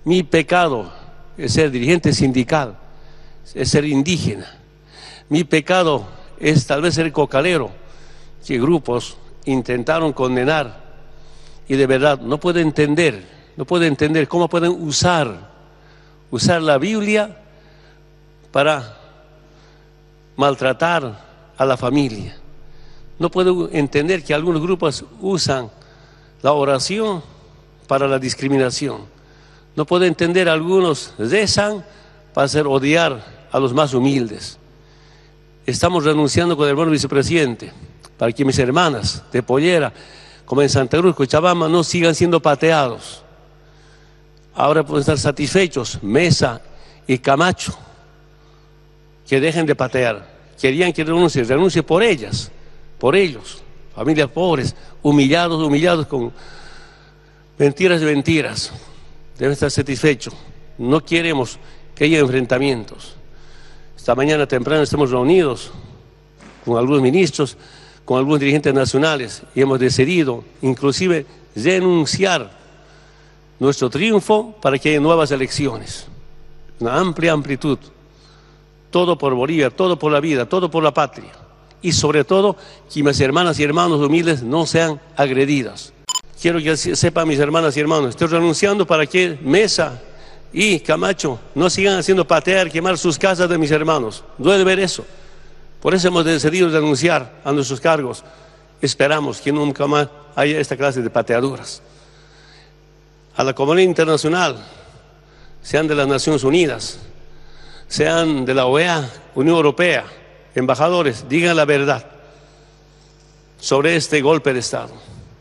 Mi pecado es ser dirigente sindical, es ser indígena. Mi pecado es tal vez ser cocalero, que grupos intentaron condenar y de verdad no puedo entender cómo pueden usar la Biblia para maltratar a la familia. No puedo entender que algunos grupos usan la oración para la discriminación. No puedo entender algunos rezan para hacer odiar a los más humildes. Estamos renunciando con el hermano vicepresidente para que mis hermanas de Pollera, como en Santa Cruz, Cochabamba, no sigan siendo pateados. Ahora pueden estar satisfechos Mesa y Camacho, que dejen de patear. Querían que renuncie por ellas, por ellos, familias pobres, humillados con mentiras y mentiras. Deben estar satisfechos. No queremos que haya enfrentamientos. Esta mañana temprano estamos reunidos con algunos ministros, con algunos dirigentes nacionales y hemos decidido inclusive renunciar nuestro triunfo para que haya nuevas elecciones. Una amplia amplitud. Todo por Bolivia, todo por la vida, todo por la patria. Y sobre todo, que mis hermanas y hermanos humildes no sean agredidas. Quiero que sepan mis hermanas y hermanos, estoy renunciando para que Mesa y Camacho no sigan haciendo patear, quemar sus casas de mis hermanos. Duele ver eso. Por eso hemos decidido renunciar a nuestros cargos. Esperamos que nunca más haya esta clase de pateaduras. A la comunidad internacional, sean de las Naciones Unidas, sean de la OEA, Unión Europea, embajadores, digan la verdad sobre este golpe de Estado.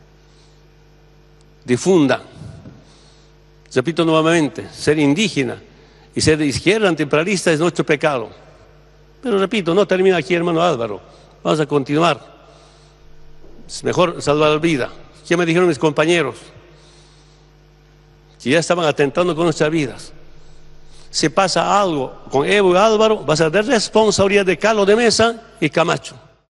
Difundan. Repito nuevamente, ser indígena y ser de izquierda antiimperialista es nuestro pecado. Pero repito, no termina aquí, hermano Álvaro. Vamos a continuar. Es mejor salvar la vida. ¿Qué me dijeron mis compañeros? Que ya estaban atentando con nuestras vidas. Si pasa algo con Evo y Álvaro, va a ser de responsabilidad de Carlos de Mesa y Camacho.